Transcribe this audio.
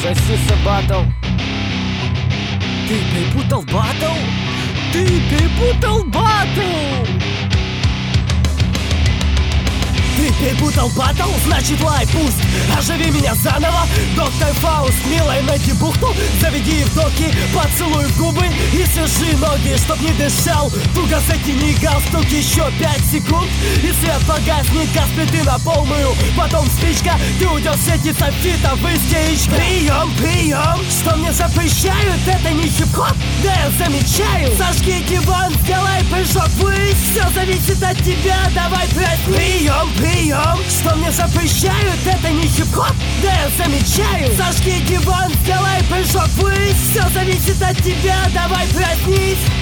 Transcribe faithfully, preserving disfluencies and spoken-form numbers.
Сосиса батл. Ты перепутал батл? Ты перепутал батл! Ты перепутал батл, значит лай пуст. Оживи меня заново, доктор Фауст. Милой найди бухту, заведи в доки, поцелуй в губы и свяжи ноги, чтоб не дышал. Туго затяни галстук, еще пять секунд, и свет погаснет, газ плиты на полную. Потом спичка, ты уйдешь в сети софита в истеричка. Прием, прием, что мне запрещают, это не хип-хоп, да я замечаю. Сожги диван, сделай прыжок ввысь, все зависит от тебя, давай проснись. Прием, прием, что мне запрещают, это не хип-хоп, да я замечаю. Сожги диван, сделай прыжок ввысь, все зависит от тебя, давай проснись.